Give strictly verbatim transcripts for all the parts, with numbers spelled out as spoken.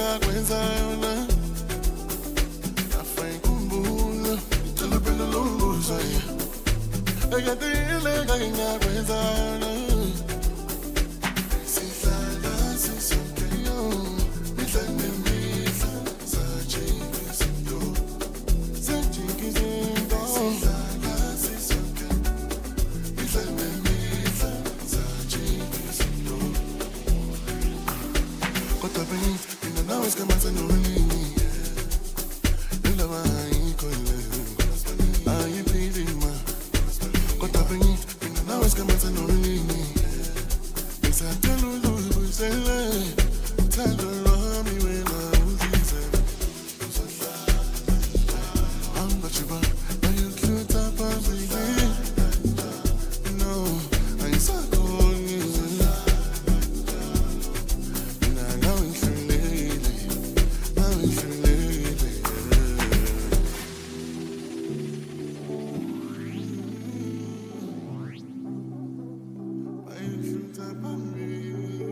engakwenza afayikhumbula Thelupelo lumbuzo Ekadile engakwenza Sihlala sisonke yo Mihla nemihla Sajika izinto Sajika izinto Sihlala sisonke Mihla nemihla Sajika izinto Kodwa bengithi mina nawe sikamansa nonini Indaba ayikho le Ayiphili ma Kodwa bengithi mina nawe sikamansa nonini Ngisacela uzibuyisele Uthando lwami wena uzizele Angibajiba ayuhlutha phambili No, ayisakhoni Mina nawe ngihlulekile Nawe ngihlulekile Ayuhlutha phambili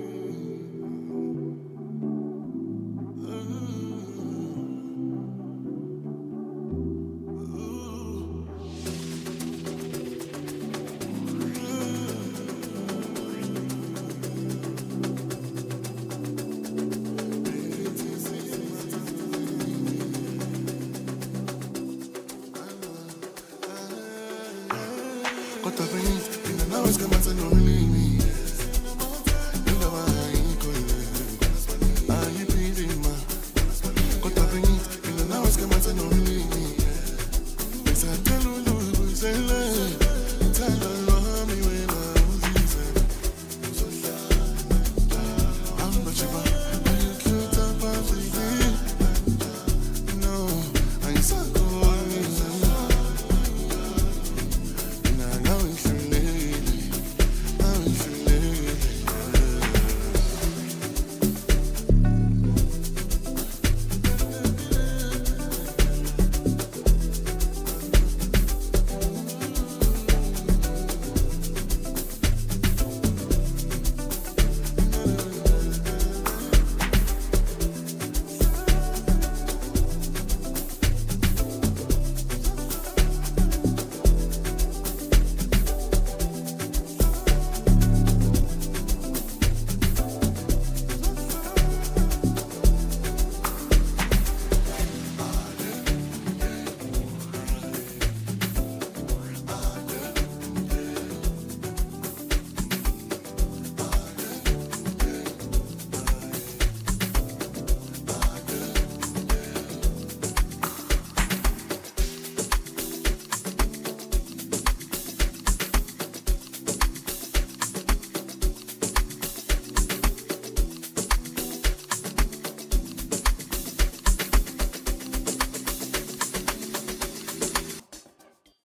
Kodwa bengithi mina nawe sikamansa nonini Indaba ayikho le Ayiphili ma Kodwa bengithi mina nawe sikamansa nonini